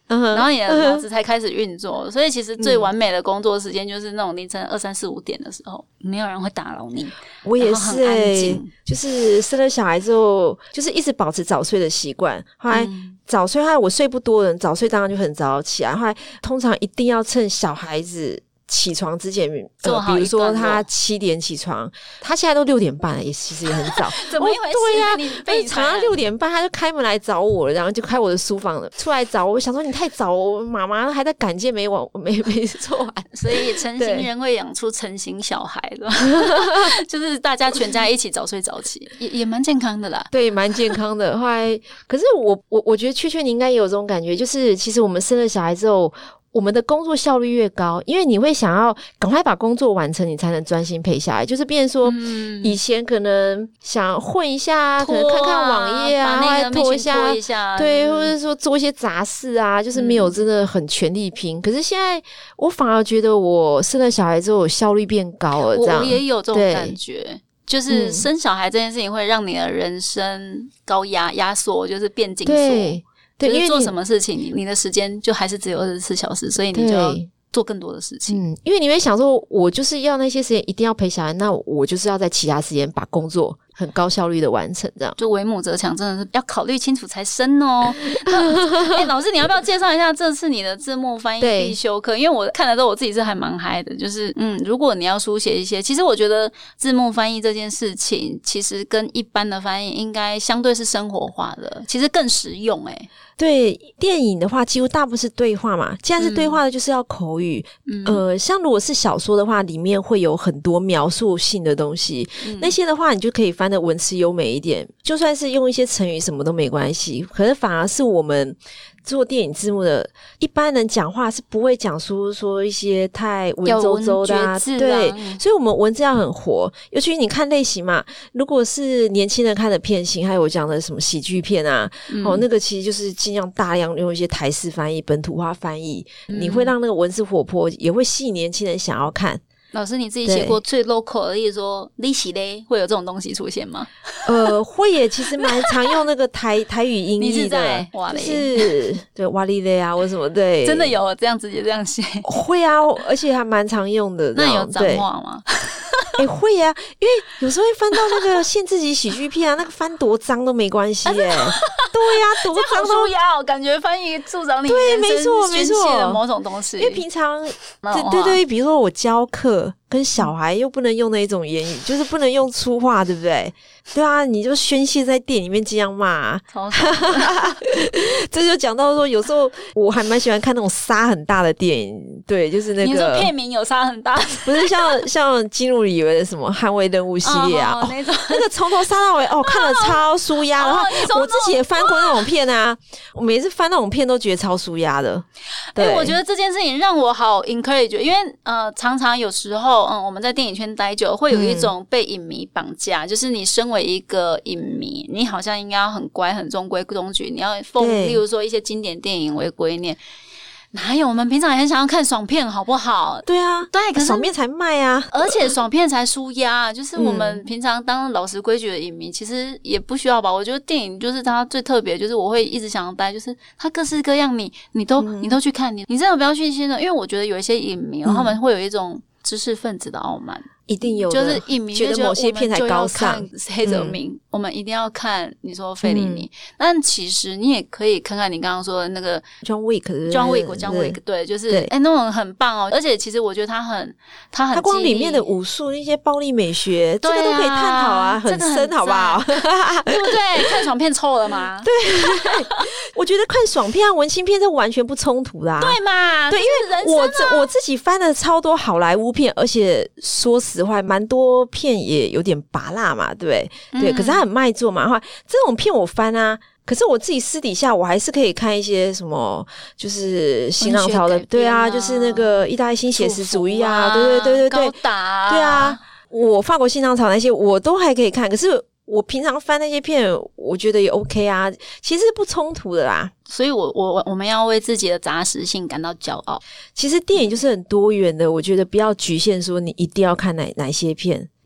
然后你的脑子才开始运作。所以其实最完美的工作时间就是那种凌晨2、3、4、5点的时候，没有人会打扰你。 我也是就是生了小孩之后，就是一直保持早睡的习惯。后来早睡，后来我睡不多的人，早睡当然就很早起来。后来通常一定要趁小孩子起床之前，比如说他7点起床，他现在都6点半了，其实也很早。 怎么一回事？ 对呀，常常6点半他就开门来找我了，然后就开我的书房了，出来找我。我想说你太早，妈妈还在赶件没做完。 所以成型人会养出成型小孩的，就是大家全家一起早睡早起，也蛮健康的啦。 对，蛮健康的。后来，可是我觉得雀你应该也有这种感觉，就是其实我们生了小孩之后，我们的工作效率越高，因为你会想要赶快把工作完成，你才能专心陪小孩。就是变成说，以前可能想混一下，可能看看网页啊， 把那个拖一下，对，或者说做一些杂事啊，就是没有真的很全力拼。可是现在我反而觉得我生了小孩之后，我效率变高了。这样我也有这种感觉。就是生小孩这件事情会让你的人生高压缩，就是变紧缩。对，因为做什么事情，你的时间就还是只有24小时，所以你就要做更多的事情。 因为你会想说，我就是要那些时间一定要陪小孩，那我就是要在其他时间把工作很高效率的完成，这样就为母则强，真的是要考虑清楚才生哦。老师，你要不要介绍一下这次你的字幕翻译必修课？因为我看了之后，我自己是还蛮嗨的。就是如果你要书写一些，其实我觉得字幕翻译这件事情，其实跟一般的翻译应该相对是生活化的，其实更实用对，电影的话几乎大部分是对话嘛，既然是对话的就是要口语。像如果是小说的话，里面会有很多描述性的东西，那些的话你就可以翻得文词优美一点，就算是用一些成语什么都没关系。可是反而是我们做电影字幕的一般人讲话是不会讲出说一些太文绉绉的对，所以我们文字要很活。尤其你看类型嘛，如果是年轻人看的片型，还有我讲的什么喜剧片啊，那个其实就是尽量大量用一些台式翻译、本土化翻译，你会让那个文字活泼，也会吸引年轻人想要看。 老师，你自己写过最 local 的，例如说利息嘞，会有这种东西出现吗？ 会耶，其实蛮常用那个台语音译的，就是对哇哩嘞啊，或什么对， 真的有这样直接这样写？ 会啊，而且还蛮常用的。 那有脏话吗？ 会啊，因为有时候会翻到那个限制级喜剧片啊，那个翻多脏都没关系耶。对呀，多脏都要感觉翻译助长你对，没错没错的某种东西。 因为平常对，比如说我教课跟小孩又不能用那一种言语，就是不能用粗话，对不对？对啊，你就宣泄在店里面这样骂，这就讲到说，有时候我还蛮喜欢看那种杀很大的电影，对，就是那个你说片名有杀很大， 不是像基努里维的什么捍卫任务系列啊，那个从头杀到尾，看了超舒压。然后我自己也翻过那种片啊，我每次翻那种片都觉得超舒压的。对， 我觉得这件事情让我好 encourage， 因为常常有时候我们在电影圈待久，会有一种被影迷绑架，就是你身为一个影迷，你好像应该要很乖、很中规中矩，你要奉例如说一些经典电影为圭臬。哪有？我们平常也很想要看爽片，好不好？ 对啊， 对，可是爽片才卖啊， 而且爽片才舒压。就是我们平常当老实规矩的影迷，其实也不需要吧。我觉得电影就是它最特别，就是我会一直想要待，就是它各式各样，你都去看，你真的不要去新的，因为我觉得有一些影迷，他们会有一种知识分子的傲慢。 一定有的， 就是影迷觉得某些片才高尚。 黑泽明，我们一定要看。你说费里尼，但其实你也可以看看你刚刚说的那个 John Wick， 对，就是那种很棒哦。而且其实我觉得他光里面的武术那些暴力美学，这个都可以探讨啊，很深，好不好？ 对不对？看爽片臭了吗？ 对，我觉得看爽片和文青片这完全不冲突啦， 对嘛？ 对，因为我自己翻了超多好莱坞片，而且说实话，蛮多片也有点拔辣嘛，对不对？对，可是他很卖座嘛。这种片我翻啊，可是我自己私底下我还是可以看一些什么，就是新浪潮的，对啊，就是那个意大利新写实主义啊，对， 高达， 对啊，我法国新浪潮那些我都还可以看，可是我平常翻那些片，我觉得也 OK 啊，其实不冲突的啦。 所以我们要为自己的杂食性感到骄傲。 其实电影就是很多元的，我觉得不要局限说你一定要看哪些片，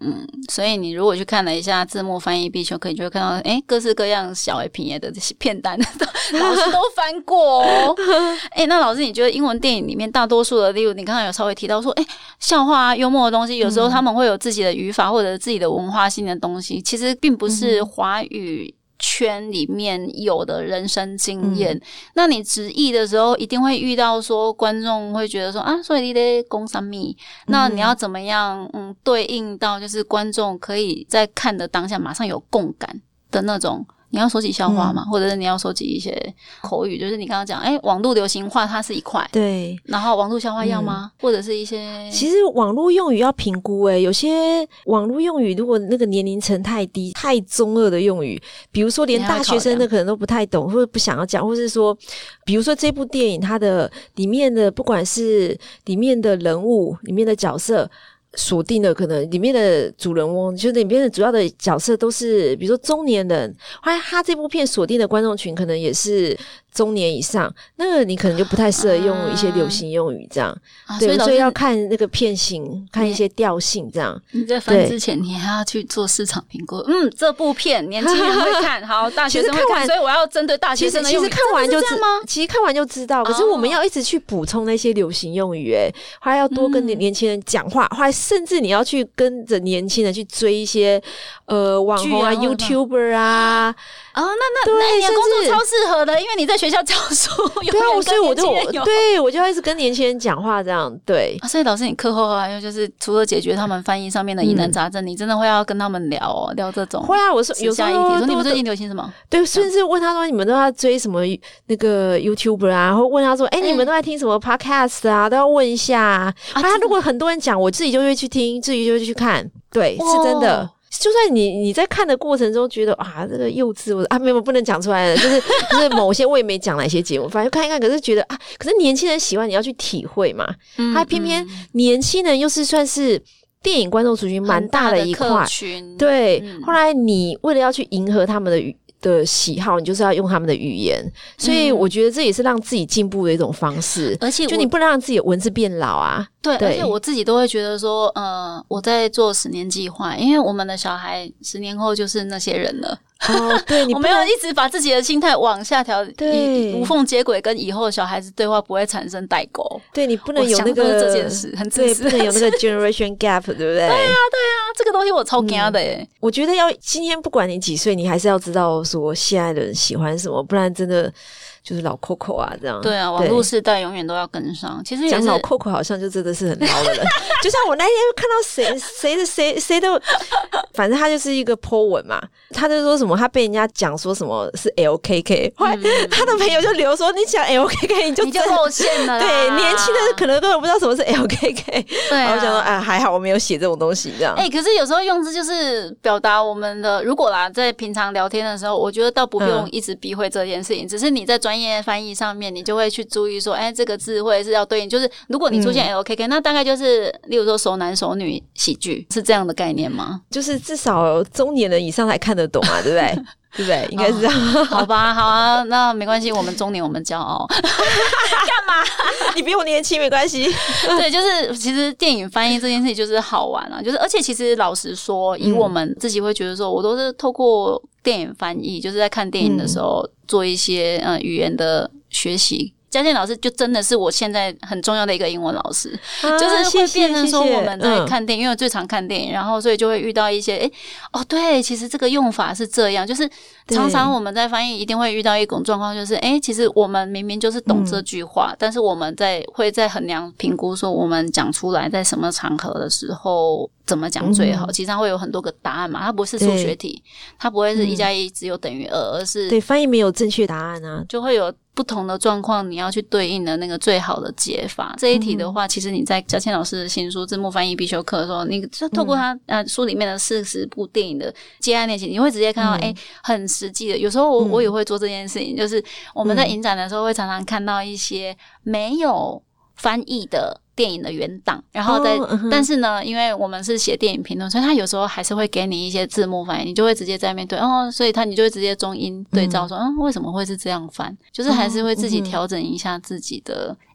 所以你如果去看了一下字幕翻译必修课，你就会看到各式各样小的品的片单老师都翻过哦。那老师你觉得英文电影里面大多数的，例如你刚刚有稍微提到说笑话啊幽默的东西，有时候他们会有自己的语法或者自己的文化性的东西，其实并不是华语圈里面有的人生经验。那你直译的时候一定会遇到说观众会觉得说所以你在讲什么，那你要怎么样对应到就是观众可以在看的当下马上有共感的那种。你要收集笑话嘛，或者是你要收集一些口语，就是你刚刚讲网络流行话它是一块， 对， 然后网络笑话要吗？或者是一些其实网络用语要评估有些网络用语如果那个年龄层太低太中二的用语，比如说连大学生的可能都不太懂或者不想要讲，或是说比如说这部电影它的里面的不管是里面的人物里面的角色锁定的可能里面的主人翁，就是里面的主要的角色都是比如说中年人，后来他这部片锁定的观众群可能也是中年以上，那个你可能就不太适合用一些流行用语这样，对，所以要看那个片型，看一些调性这样。 你在翻之前你还要去做市场评估，这部片年轻人会看，好，大学生会看，所以我要针对大学生的用语。 其实看完就知吗？ 其实看完就知道，可是我们要一直去补充那些流行用语，还要多跟年轻人讲话，还甚至你要去跟着年轻人去追一些网红啊 YouTuber 啊。 那你的工作超适合的，因为你在学校教书， 对啊，所以我就要一直跟年轻人讲话，这样对。 所以老师，你课后还有就是除了解决他们翻译上面的疑难杂症，你真的会要跟他们聊这种。 会啊，我说有时候说你们最近流行什么？对， 甚至问他说你们都要追什么那个 YouTuber 啊，或问他说你们都在听什么 Podcast 啊，都要问一下啊。他如果很多人讲，我自己就会去听，自己就会去看，对，是真的。就算你在看的过程中觉得这个幼稚，没有不能讲出来的，就是某些我也没讲哪些节目，反正看一看，可是觉得可是年轻人喜欢，你要去体会嘛。他偏偏年轻人又是算是电影观众族群蛮大的一块，对。后来你为了要去迎合他们的喜好，你就是要用他们的语言，所以我觉得这也是让自己进步的一种方式。而且就你不能让自己的文字变老啊。 对，而且我自己都会觉得说，我在做10年计划，因为我们的小孩10年后就是那些人了。 对， 我没有一直把自己的心态往下调，无缝接轨，跟以后小孩子对话不会产生代沟。 对，你不能有那个这件事，很自私， 不能有那个 generation gap， 对不对？ 对啊，这个东西我超惊的耶。 我觉得今天不管你几岁，你还是要知道说现在的人喜欢什么，不然真的就是老 Coco 啊这样。 对啊，网络世代永远都要跟上。其实讲老 Coco 好像就真的是很老的人。就像我那天看到谁的，反正他就是一个 po 文嘛，他就说什么他被人家讲说什么是 LKK， 后来他的朋友就留说你讲 LKK 你就露馅了啦。 对，年轻的可能根本不知道什么是 LKK。对啊，我想说还好我没有写这种东西这样。 可是有时候用字就是表达我们的，如果啦在平常聊天的时候，我觉得倒不用一直避讳这件事情，只是你在专业翻译上面，你就会去注意说，这个字汇是要对应，就是如果你出现 LKK，那大概就是例如说熟男熟女喜剧，是这样的概念吗？ 就是至少中年人以上才看得懂啊，对不对？对不对？应该是这样。 好吧，好啊，那没关系，我们中年我们骄傲。干嘛？ 你比我年轻没关系。 对，就是其实电影翻译这件事情就是好玩啊，就是而且其实老实说，以我们自己会觉得说，我都是透过电影翻译，就是在看电影的时候做一些语言的学习。嘉倩老师就真的是我现在很重要的一个英文老师，就是会变成说我们在看电影，因为我最常看电影，然后所以就会遇到一些对，其实这个用法是这样，就是常常我们在翻译一定会遇到一种状况，就是其实我们明明就是懂这句话，但是我们会在衡量评估说我们讲出来在什么场合的时候怎么讲最好，其实它会有很多个答案嘛，它不是数学题，它不会是1+1只有等于2，而是对翻译没有正确答案啊， 就会有不同的状况，你要去对应的那个最好的解法。这一题的话，其实你在嘉倩老师的新书《字幕翻译必修课》的时候，你就透过他书里面的40部电影的接案练习，你会直接看到很实际的。有时候我也会做这件事情，就是我们在影展的时候会常常看到一些没有翻译的电影的原档，然后但是呢，因为我们是写电影评论，所以他有时候还是会给你一些字幕翻译，你就会直接在面对所以你就会直接中英对照说为什么会是这样翻，就是还是会自己调整一下自己的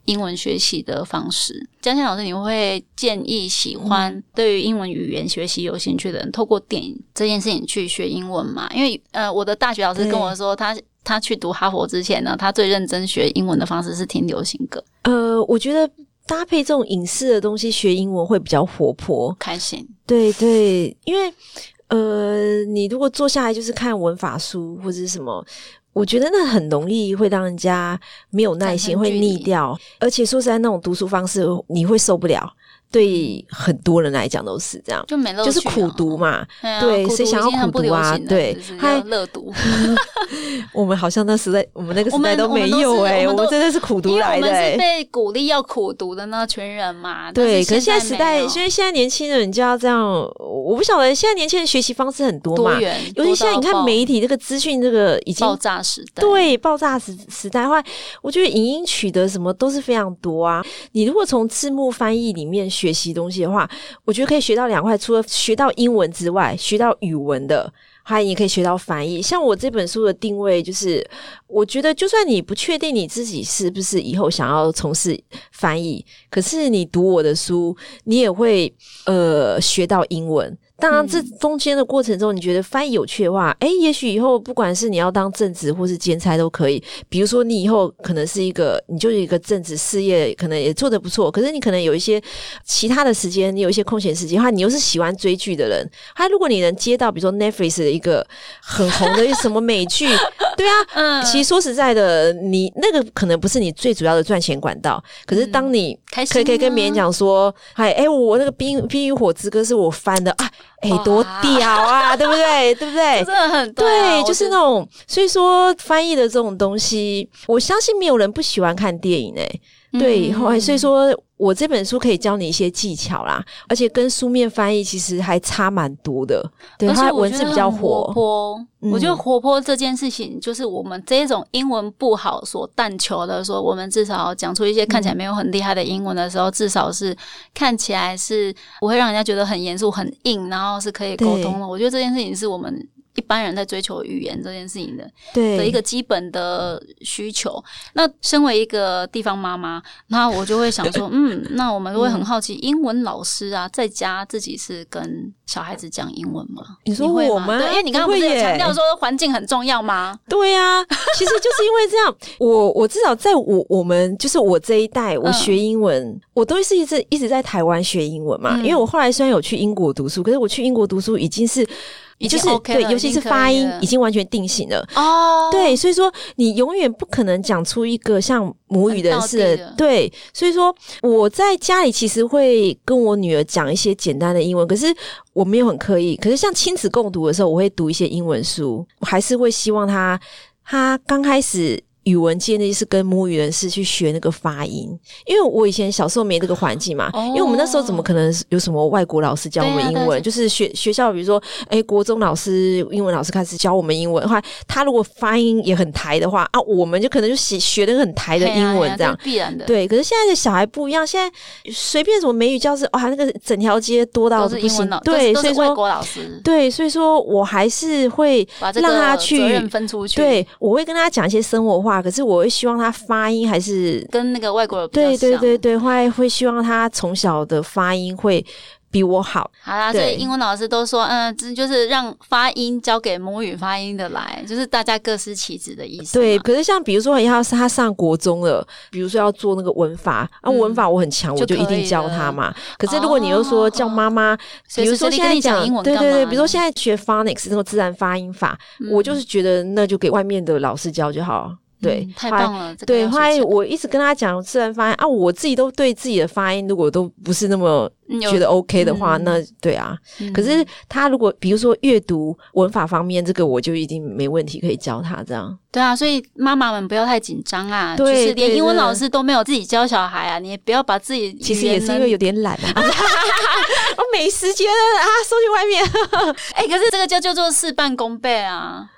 英文学习的方式。嘉倩老师，你会建议喜欢对于英文语言学习有兴趣的人透过电影这件事情去学英文吗？因为我的大学老师跟我说他去读哈佛之前呢，他最认真学英文的方式是听流行歌。 我觉得搭配这种影视的东西学英文会比较活泼开心。 对对，因为你如果坐下来就是看文法书或者是什么，我觉得那很容易会让人家没有耐心，会腻掉。而且说实在，那种读书方式你会受不了。对很多人来讲都是这样， 就没乐趣， 就是苦读嘛。对，谁想要苦读啊？对， 还乐读。 我们好像那时代，我们那个时代都没有我们真的是苦读来的。 因为我们是被鼓励要苦读的那群人嘛。 对，可是现在时代，因为现在年轻人就要这样，我不晓得现在年轻人学习方式很多嘛， 多元， 尤其现在你看媒体这个资讯，这个已经爆炸时代， 对，爆炸时代话，我觉得影音取得什么都是非常多啊。你如果从字幕翻译里面学习东西的话，我觉得可以学到2块，除了学到英文之外，学到语文的，还也可以学到翻译。像我这本书的定位就是，我觉得就算你不确定你自己是不是以后想要从事翻译，可是你读我的书，你也会学到英文。当然这中间的过程中你觉得翻译有趣的话，也许以后不管是你要当正职或是兼差都可以。比如说你以后可能是你就是一个正职事业可能也做得不错，可是你可能有一些其他的时间，你有一些空闲时间，你又是喜欢追剧的人，如果你能接到比如说 Netflix 的一个很红的什么美剧对啊，其实说实在的，你那个可能不是你最主要的赚钱管道，可是当你可以跟别人讲说我那个冰与火之歌是我翻的啊，多屌啊，对不对？对不对？ 真的很对，就是那种，所以说翻译的这种东西，我相信没有人不喜欢看电影对，所以说我这本书可以教你一些技巧啦，而且跟书面翻译其实还差蛮多的。对，它文字比较活泼。我觉得活泼这件事情，就是我们这种英文不好所但求的，说我们至少讲出一些看起来没有很厉害的英文的时候，至少是看起来是不会让人家觉得很严肃、很硬，然后是可以沟通的。我觉得这件事情是我们一般人在追求语言这件事情的一个基本的需求。那身为一个地方妈妈，那我就会想说那我们都会很好奇，英文老师啊在家自己是跟小孩子讲英文吗？ 你说我吗？ 对，因为你刚刚不是有强调说环境很重要吗？ 对啊，其实就是因为这样我至少在我们就是我这一代，我学英文我都是一直在台湾学英文嘛，因为我后来虽然有去英国读书，可是我去英国读书已经是就是 OK 对，尤其是发音已经完全定型了对，所以说你永远不可能讲出一个像母语人士的对，所以说我在家里其实会跟我女儿讲一些简单的英文，可是我没有很刻意。可是像亲子共读的时候，我会读一些英文书，我还是会希望他刚开始语文建立是跟母语人士去学那个发音，因为我以前小时候没这个环境嘛因为我们那时候怎么可能有什么外国老师教我们英文就是学校比如说国中老师英文老师开始教我们英文的话，他如果发音也很台的话我们就可能就学那个很台的英文这样必然的对。可是现在的小孩不一样，现在随便什么美语教室那个整条街多到不行对， 所以说外国老师对，所以说我还是会让他去把这个责任分出去， 对，我会跟他讲一些生活化，可是我会希望他发音还是跟那个外国人比较像， 对，会希望他从小的发音会比我好。 好啦，所以英文老师都说就是让发音交给母语发音的来，就是大家各司其职的意思。 对，可是像比如说要是他上国中了，比如说要做那个文法文法我很强我就一定教他嘛。可是如果你又说叫妈妈比如说现在讲英文对，比如说现在学 phonics 那个自然发音法我就是觉得那就给外面的老师教就好对， 太棒了。 对，后来我一直跟他讲自然发音我自己都对自己的发音如果都不是那么觉得 OK 的话那对啊可是他如果比如说阅读文法方面这个我就一定没问题可以教他这样。 对啊，所以妈妈们不要太紧张啊，就是连英文老师都没有自己教小孩啊，你也不要把自己其实也是因为有点懒我没时间了收去外面可是这个就叫做事半功倍啊。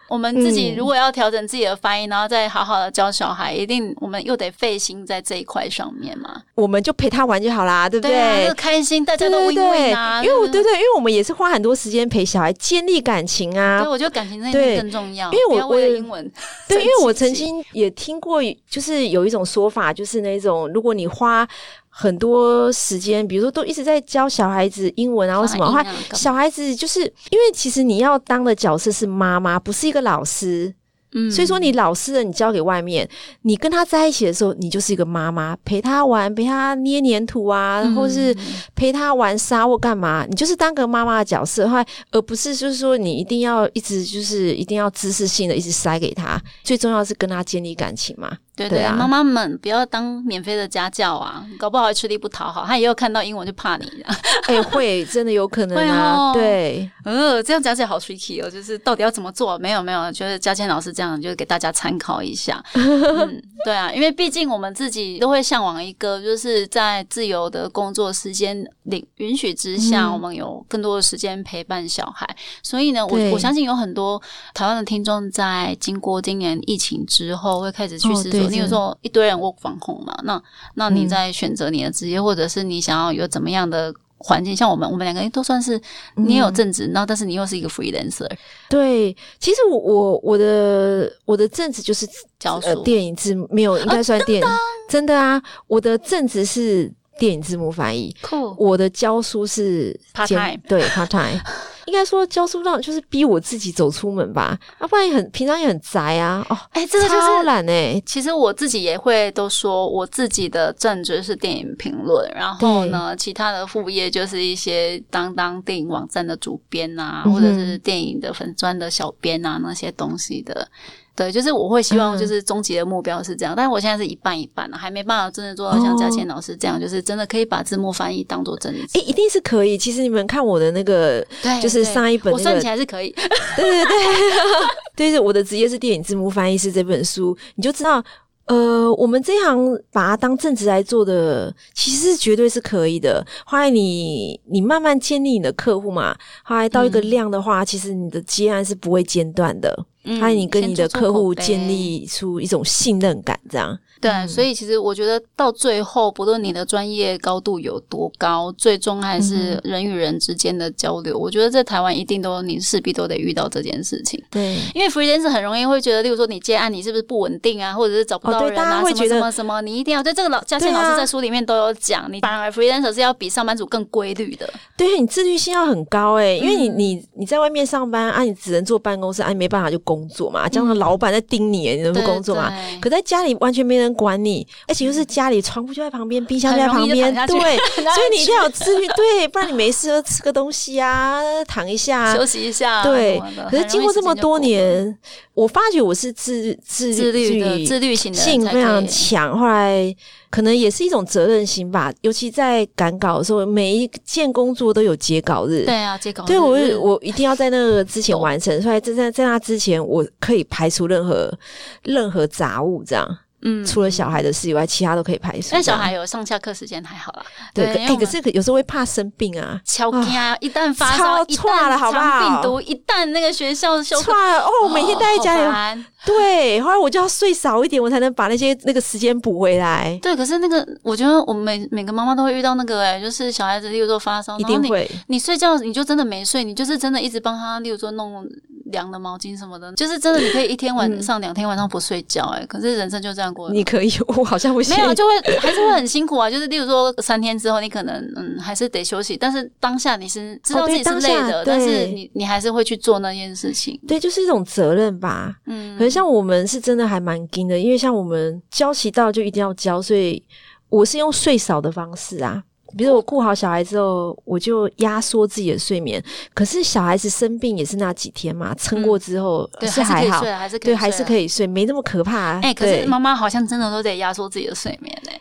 我们自己如果要调整自己的发音，然后再好好的教小孩，一定我们又得费心在这一块上面嘛。 我们就陪他玩就好啦，对不对？ 对啊，开心，大家都 win-win 啊。 因为因为我们也是花很多时间陪小孩建立感情啊。 对，我觉得感情那一点更重要。 因为不要为了英文。 对，因为我曾经也听过，就是有一种说法，就是那种如果你花很多时间，比如说都一直在教小孩子英文啊或什么的话，小孩子就是因为其实你要当的角色是妈妈，不是一个老师。所以说你老师的你交给外面，你跟他在一起的时候，你就是一个妈妈，陪他玩，陪他捏黏土啊，或是陪他玩沙或干嘛，你就是当个妈妈的角色，而不是就是说你一定要一直就是一定要知识性的一直塞给他，最重要是跟他建立感情嘛。 对啊，妈妈们不要当免费的家教啊，搞不好还吃力不讨好，他以后看到英文就怕你了。 会真的有可能啊。对， 这样讲起来好 tricky 哦，就是到底要怎么做？没有，觉得嘉倩老师这样就是给大家参考一下。对啊，因为毕竟我们自己都会向往一个，就是在自由的工作时间允许之下，我们有更多的时间陪伴小孩。所以呢，我相信有很多台湾的听众在经过今年疫情之后，会开始去思索。你有说一堆人 work from home 嘛？那你在选择你的职业，或者是你想要有怎么样的环境？像我们两个都算是你也有正职，然后但是你又是一个 freelancer。 对，其实我的正职就是教书， 电影字没有应该算电影，真的啊，我的正职是电影字幕翻译，我的教书是 part time， 对 part time。应该说教书让就是逼我自己走出门吧，不然平常也很宅啊。 这个就是超懒其实我自己也会都说，我自己的正职是电影评论，然后呢，其他的副业就是一些当电影网站的主编啊，或者是电影的粉专的小编啊，那些东西的。对，就是我会希望就是终极的目标是这样，但是我现在是一半一半还没办法真的做到像嘉倩老师这样，就是真的可以把字幕翻译当做正职。 一定是可以。其实你们看我的那个，就是上一本我算起来是可以。 对对，我的职业是电影字幕翻译师这本书，你就知道。我们这一行把它当正职来做的，其实绝对是可以的。后来你慢慢建立你的客户嘛，后来到一个量的话，其实你的接案是不会间断的。后来你跟你的客户建立出一种信任感，这样。 对，所以其实我觉得到最后，不论你的专业高度有多高，最终还是人与人之间的交流。我觉得在台湾一定你势必都得遇到这件事情。 对， 因为 freelancer 很容易会觉得，例如说你接案你是不是不稳定啊，或者是找不到人啊，什么，你一定要对这个嘉倩老师在书里面都有讲，你反而 freelancer 是要比上班族更规律的。 对，你自律性要很高因为你在外面上班啊，你只能坐办公室啊，你没办法就工作嘛，这样的老板在盯你，你能不工作嘛？可在家里完全没人管你，而且又是家里床铺就在旁边，冰箱就在旁边，对，所以你一定要有自律，对，不然你没事吃个东西啊，躺一下， 休息一下， 对。可是经过这么多年，我发觉我是自律型非常强，后来可能也是一种责任心吧，尤其在赶稿的时候，每一件工作都有截稿日。 对啊，截稿日。 对，我一定要在那个之前完成，所以在那之前，我可以排除任何杂物，这样。除了小孩的事以外，其他都可以排除。 但小孩有上下课时间还好啦。 对，可是有时候会怕生病啊， 超惊啊！一旦发烧，一旦肠病毒，一旦那个学校休课， 每天待在家里。对，后来我就要睡少一点，我才能把那个时间补回来。 对，可是我觉得我们每个妈妈都会遇到那个就是小孩子，例如说发烧， 一定会你睡觉你就真的没睡，你就是真的一直帮他，例如说弄凉的毛巾什么的，就是真的你可以一天晚上2天晚上不睡觉可是人生就这样过。 你可以，我好像不行， 没有就还是会很辛苦啊。就是例如说3天之后，你可能还是得休息，但是当下你是知道自己是累的，但是你还是会去做那件事情。 对，就是一种责任吧。可是像我们是真的还蛮硬的，因为像我们交期到就一定要交，所以我是用睡少的方式啊。比如我顾好小孩之后，我就压缩自己的睡眠。可是小孩子生病也是那几天嘛，撑过之后是还好， 对， 还是可以睡，没那么可怕。 可是妈妈好像真的都得压缩自己的睡眠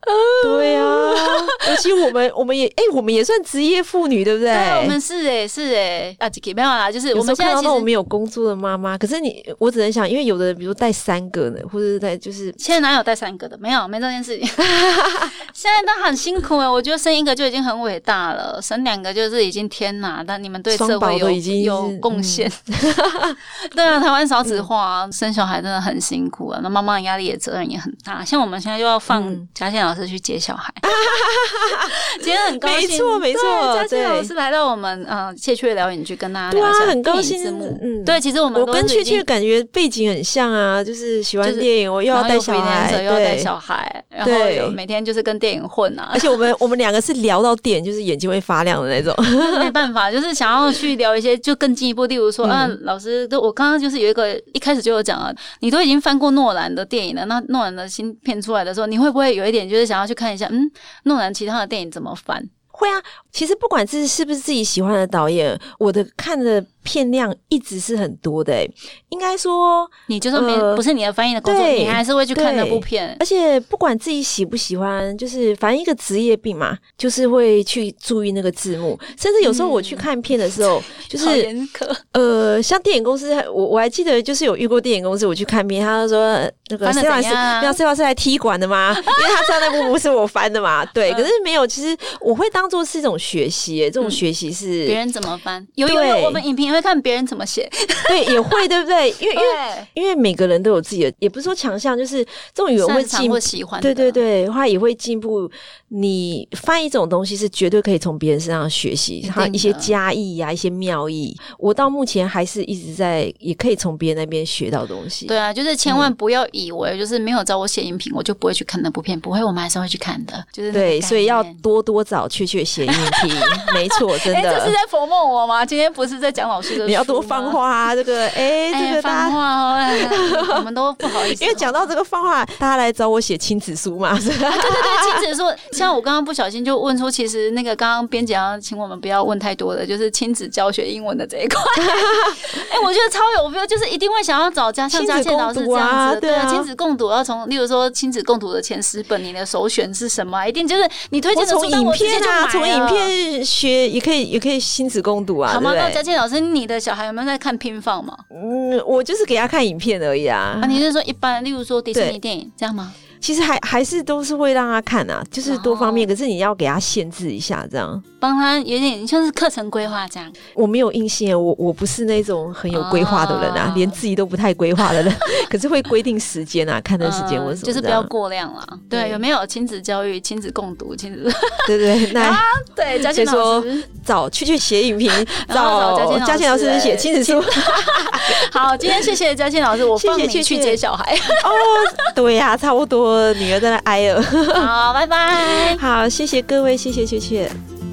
对啊，尤其我们也算职业妇女，对不对？ 对，我们是没有啦，就是我们现在看到我们有工作的妈妈，可是我只能想，因为有的比如带3个呢，或者是带就是现在哪有带3个的？没这件事情。现在都很辛苦我觉得生1个就已经很伟大了，生2个就是已经天哪！但你们对社会有贡献。对啊，台湾少子化生小孩真的很辛苦那妈妈压力责任也很大。像我们现在就要放嘉倩老师去接小孩。今天很高兴， 没错， 嘉倩老师来到我们谢雀疗影剧跟大家聊一下很高兴。 对，其实我跟雀雀感觉背景很像啊，就是喜欢电影，我又要带小孩， 又要带小孩，然后每天就是跟电影混而且我们2个是聊到电影就是眼睛会发亮的那种。 没办法，就是想要去聊一些就更进一步，例如说老师，我刚刚就是有一开始就有讲了，你都已经翻过诺兰的电影了，那诺兰的新片出来的时候，你会不会有一点就是想要去看一下诺兰其他的电影怎么翻？ 会啊，其实不管是不是自己喜欢的导演，我的看的片量一直是很多的应该说你就算不是你的翻译的工作，你还是会去看那部片。 而且不管自己喜不喜欢，就是反正一个职业病嘛，就是会去注意那个字幕，甚至有时候我去看片的时候就是好严苛像电影公司我还记得就是有遇过电影公司我去看片，他就说那个 C 老师来踢馆的吗？因为他知道那部不是我翻的嘛。对，可是没有，其实我会当做是一种学习这种学习是别人怎么翻，有我们影评也会看别人怎么写。 对，也会，对不对？因为每个人都有自己的，也不是说强项，就是这种语文会进步， 喜欢的， 对，他也会进步。你翻译这种东西是绝对可以从别人身上学习，他一些佳意一些妙意，我到目前还是一直在，也可以从别人那边学到东西。 对啊，就是千万不要以为就是没有找我写影评，我就不会去看那部片，不会，我们还是会去看的。就是对，所以要多找雀写影评，没错，真的。 这是在讽梦我吗？今天不是在讲老师的书吗？ 你要多放话这个这个放话我们都不好意思， 因为讲到这个放话，大家来找我写亲子书嘛。对， 亲子书。像我刚刚不小心就问出，其实那个刚刚编辑要请我们不要问太多的，就是亲子教学英文的这一块。我觉得超有 feel， 就是一定会想要找像嘉倩老师这样子，对啊，亲子共读要从，例如说亲子共读的前10本，你的首选是什么？一定就是你推荐的书， 从影片从影片学也可以亲子共读好吗？那嘉倩老师，你的小孩有没有在看拼放嘛？ 我就是给他看影片而已啊。 你是说一般，例如说迪士尼电影这样吗？ 其实还是都是会让他看就是多方面，可是你要给他限制一下，这样帮他有点像是课程规划这样。 我没有硬性，我不是那种很有规划的人连自己都不太规划的人，可是会规定时间看的时间或什么， 就是不要过量啦。对，有没有亲子教育、亲子共读、亲子？ 对，那对嘉倩老师找去写影评，找嘉倩老师写亲子书。 好，今天谢谢嘉倩老师，我放你去接小孩。 对呀，差不多。女儿在那哀了。 好，拜拜。 好，谢谢各位，谢谢雀雀。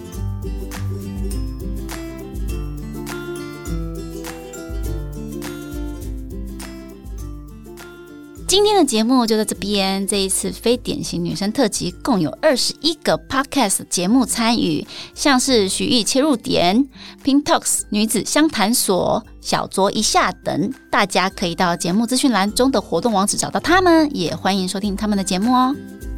今天的节目就到这边。这一次非典型女生特辑共有21个 podcast 节目参与，像是徐艺切入点、Pink Talks 女子相谈所、小酌一下等，大家可以到节目资讯栏中的活动网址找到他们，也欢迎收听他们的节目哦。